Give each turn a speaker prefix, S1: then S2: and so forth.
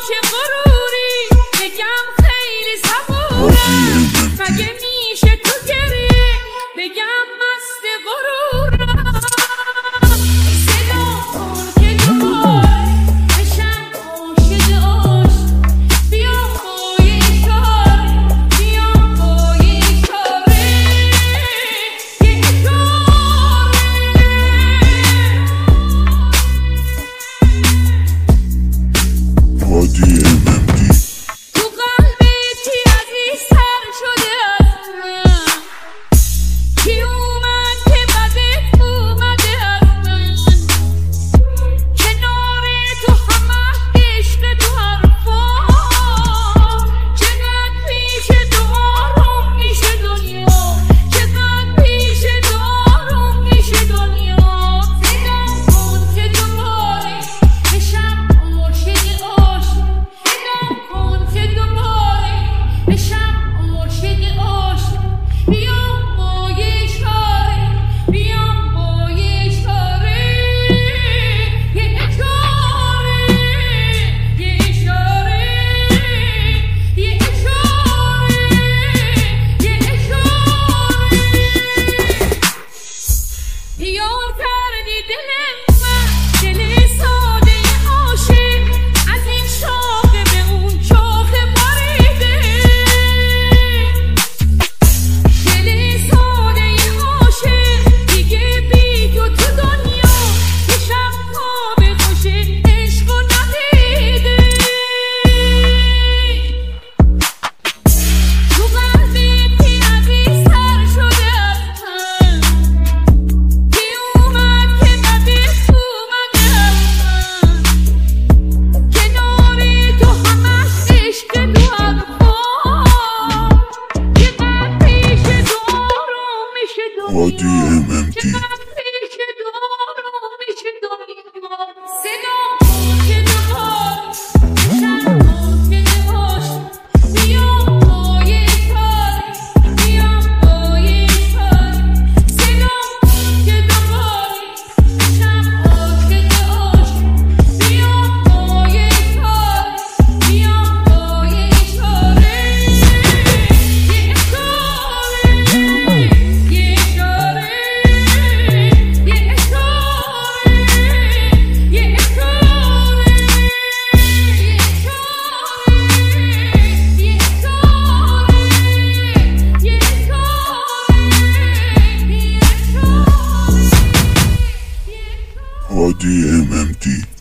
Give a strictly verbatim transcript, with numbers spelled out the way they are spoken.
S1: باشه غروری بگم خیلی صبورم، مگه میشه تو گریه بگم مست غرورم. صدا کن که دوباره بشم عاشق عشق، بیام با یه اشاره، بیام با یه اشاره، یه اشاره.
S2: هادی ام ام دی
S1: تو قلبی عزیز سر شده از من، کی اومد که بدت اومده از من، کنار تو همه عشق تو حرفا، چقدر پیش تو آروم میشه دنیا، چقدر پیش تو آروم میشه دنیا. صدا کن که دوباره بشم عاشق عشق، صدا کن که دوباره بشم عاشق عشق، بیام با یه اشاره، بیام با یه اشاره، یه اشاره، یه اشاره، یه اشاره، یه اشاره. دیار کردی دل من، دل ساده عاشق، از این شاخه به اون شاخه پریده. دل ساده عاشق دیگه بی تو تو دنیا، یه شب خواب خوش عشق و ندیده. تو قلبت عزیز سر شده از من، کی اومد که بدت اومده از من، کنار تو همش عشق تو حرفا، چقدر پیش تو آروم میشه
S2: هادی
S1: دنیا،
S2: ام ام دی
S1: چقدر پیش تو آروم میشه دنیا. صدا کن که دوباره بشم عاشق عشق، بیام با یه اشاره، بیام با یه اشاره. صدا کن که دوباره بشم عاشق عشق، بیام با یه اشاره، بیام با یه اشاره، یه اشاره، یه اشاره، یه اشاره، یه
S2: هادی ام ام دی